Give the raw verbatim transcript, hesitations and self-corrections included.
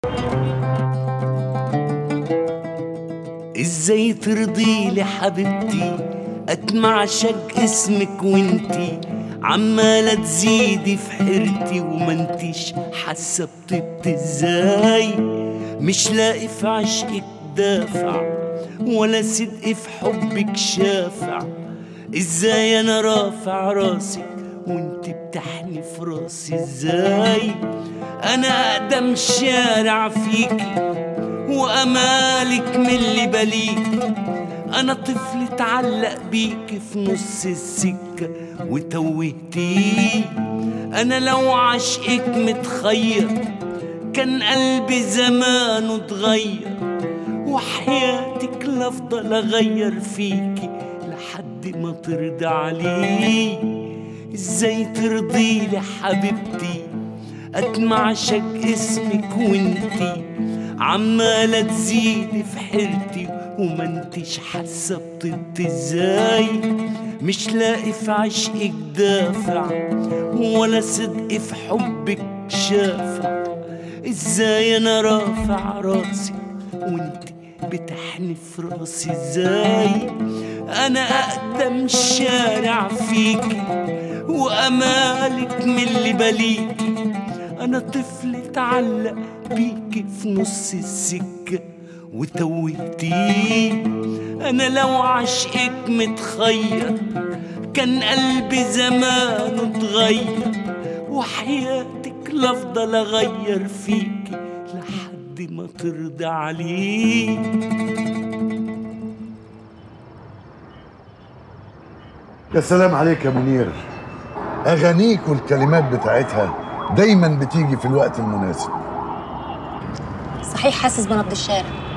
ازاي ترضي لي حبيبتي اتمع شق اسمك وانتي عمالة تزيدي في حيرتي وما انتيش حاسة بطيبتي. ازاي مش لاقي في عشقك دافع ولا صدق في حبك شافع. ازاي انا رافع راسك وانتي بتحني في راسي. ازاي انا اقدم شارع فيكي وامالك من اللي بليك. انا طفل اتعلق بيك في نص السكة وتوهتيه. انا لو عشقك متخير كان قلبي زمانه اتغير وحياتك لافضل اغير فيكي لحد ما ترضى عليه. ازاي ترضي لي حبيبتي اتمع شق اسمك وانتي عمالة تزيدي في حيرتي وما انتيش حاسة بطيبتي. ازاي مش لاقي في عشقك دافع ولا صدق في حبك شافع. ازاي انا رافع راسي وانتي بتحني في راسي. ازاي انا اقدم شارع فيكي وامالك من اللي بليكي. انا طفل اتعلق بيكي في نص السكة وتوهتيه. انا لو عشقك متخير كان قلبي زمانه اتغير وحياتك لافضل اغير فيكي لحد ما ترضى عليه. يا سلام عليك يا منير، اغانيك والكلمات بتاعتها دايما بتيجي في الوقت المناسب. صحيح حاسس بنبض الشارع.